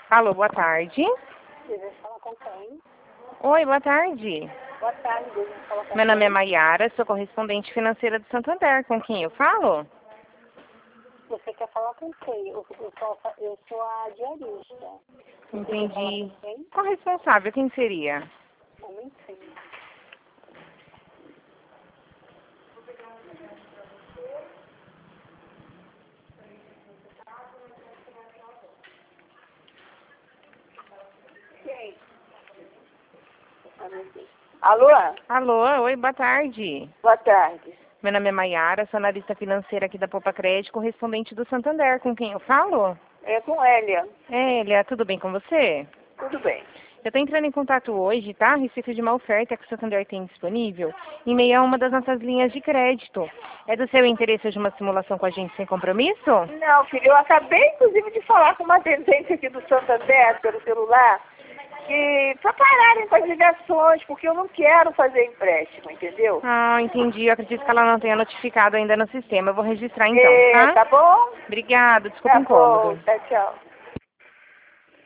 Alô, boa tarde. Deseja falar com quem? Oi, boa tarde. Boa tarde, deseja falar com Meu nome é quem? Maiara, sou correspondente financeira do Santander. Com quem eu falo? Você quer falar com quem? Eu sou a diarista. Você quer falar Entendi. com quem? Qual responsável? Quem seria? Um momentinho. Quem? Alô? Alô, oi, boa tarde. Boa tarde. Meu nome é Maiara, sou analista financeira aqui da Poupa Crédito, correspondente do Santander. Com quem eu falo? É com Hélia. Elia, tudo bem com você? Tudo bem. Eu estou entrando em contato hoje, tá? A respeito de uma oferta que o Santander tem disponível em meio a uma das nossas linhas de crédito. É do seu interesse de uma simulação com a gente sem compromisso? Não, filho, eu acabei, inclusive, de falar com uma atendente aqui do Santander pelo celular que para pararem com as ligações, porque eu não quero fazer empréstimo, entendeu? Ah, entendi. Eu acredito que ela não tenha notificado ainda no sistema. Eu vou registrar então, tá? Tá bom? Obrigada, desculpa o Tá bom, incômodo. tchau, tchau.